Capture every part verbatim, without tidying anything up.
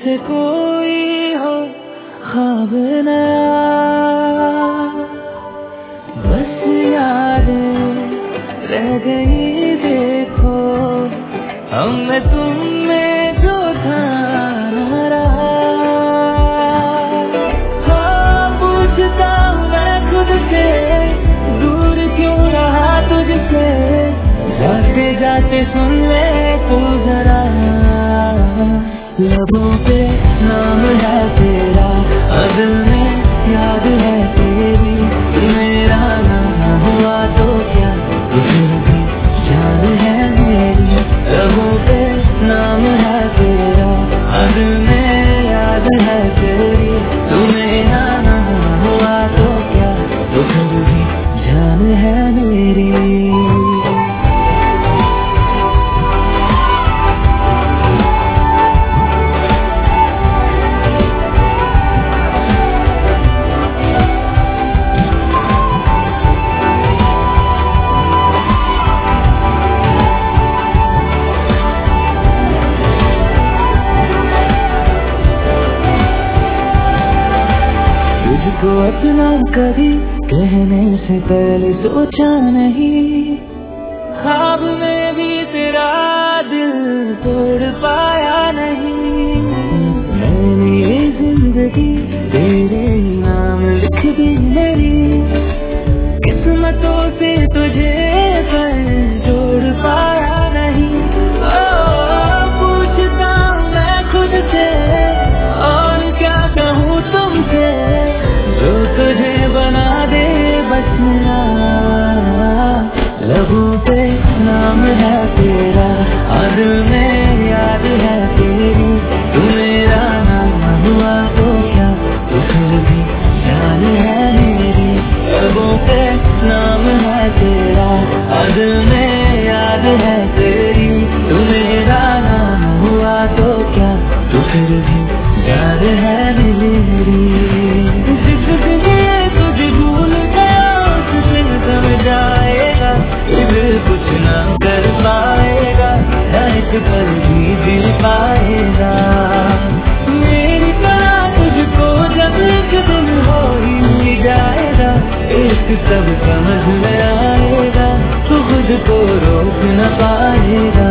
जैसे कोई हो ख्वाब नया, बस यादें रह गई देखो हम में तुम में जो था न रहा। हाँ पूछता हूँ मैं खुद से, दूर क्यों रहा तुझसे, जाते जाते सुन ले तू जरा, लबों पे नाम है तेरा, दिल में याद है तेरी, मेरा नाम हुआ तो क्या तू फिर भी जान है मेरी। लबों पे नाम है तेरा, दिल में याद है तेरी, तू मेरा नाम हुआ तो क्या तू फिर भी जान है मेरी। तुझको अपना कभी कहने से पहले सोचा नहीं, ख्वाब में भी तेरा दिल तोड़ पाया नहीं। मैंने ये जिंदगी तेरे नाम लिख दी मेरी, किस्मतों से तुझे पर जोड़ पाया नहीं। ओ पूछता हूँ मैं खुद से, और क्या कहूँ तुमसे, जो तुझे बना दे बस मेरा। लबों पे नाम है तेरा, दिल में याद है तेरी, तू मेरा नाम हुआ तो क्या तू फिर भी जान है मेरी। लबों पे नाम है तेरा, दिल में याद है तेरी, तू मेरा नाम हुआ तो क्या तू फिर भी जान है मेरी। जिस दिन ये तुझे भूल गया उस दिन समझ आएगा, फिर कुछ ना कर पाएगा, ना एक पल भी जी पाएगा। मेरी तरह तुझको जब एक दिन हो ही जाएगा, एक सब समझ में आएगा, तू खुद को रोक न पाएगा।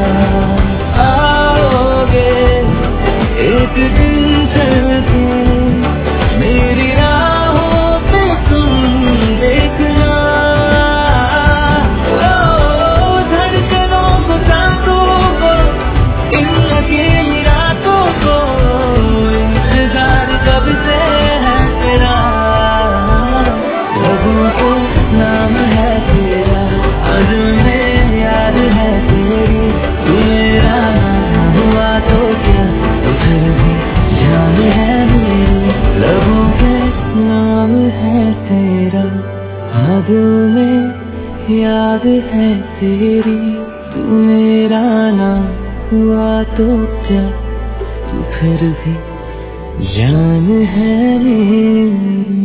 आओगे एक दिन चल के मेरी राहों पे तुम देखना, ओ धड़कनों को सांसों को इन अकेली रातों को, इंतजार कब से है तेरा। लबों को नाम है तेरा, दिल में याद है तेरी, तू मेरा नाम हुआ तो क्या तू फिर भी जान है मेरी। लबों पे नाम है तेरा, दिल में याद है तेरी, तू मेरा नाम हुआ तो क्या तू फिर भी जान है मेरी।